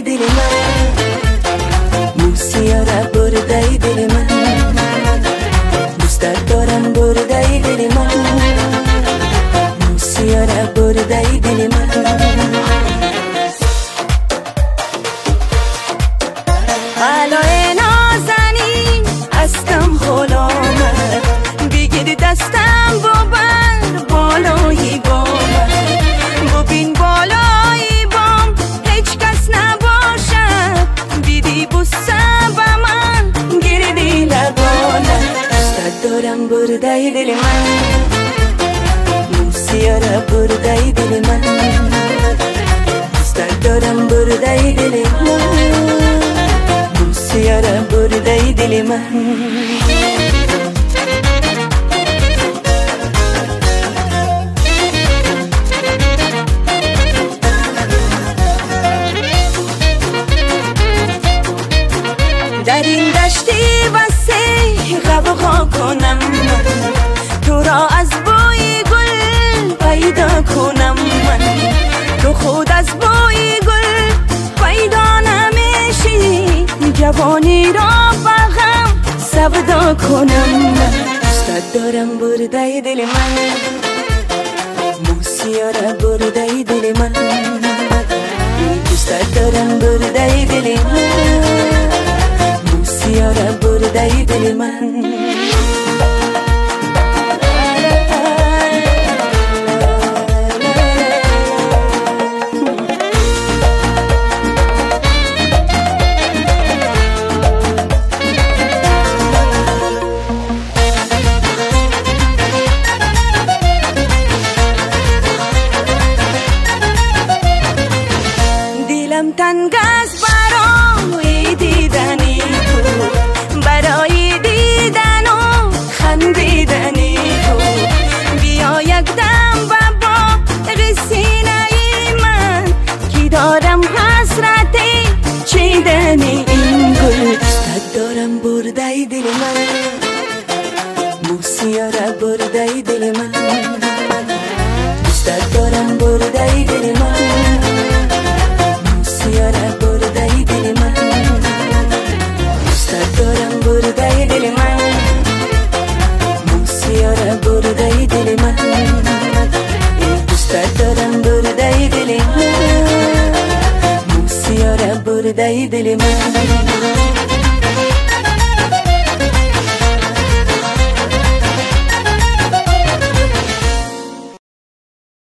دل من، موسیاره بردای دل من، دوستت دارم بردای دل من، موسیاره بردای دل من. علای نازنین هستم غلامت، بگیر دستم ببر بالای بامت، ببین بالای بام هیچ کس نباشد، دیدی بوسه به من گردی لبانت. دوستت دارم بردای دل من، موسیاره بردای دل من، دوستت دارم بردای دل من، موسیاره بردای دل من. در این دشتی وسیع غوغا کنم من، تو را از بوی گل پیدا کنم من، تو خود از بوی گل پیدا نمیشی، جوانی را برهم سودا کنم من. دوستت دارم بردای دل من، موسیاره بردای دل من، دوستت دارم بردای دل من، موسیاره بردای دل من. دلم تنگ است برای دیدنی تو، برای دیدن و خندیدنی تو، بیا یک دم و با سینه من که دارم حسرت چیدنی این گل. دوستت دارم بردای دل من، موسیاره بردای دل من، دوستت دارم بردای دل من، موسیاره بردای دل من، دوستت دارم بردای دل من، موسیاره بردای دل من، دوستت دارم بردای دل من، موسیاره بردای دل من.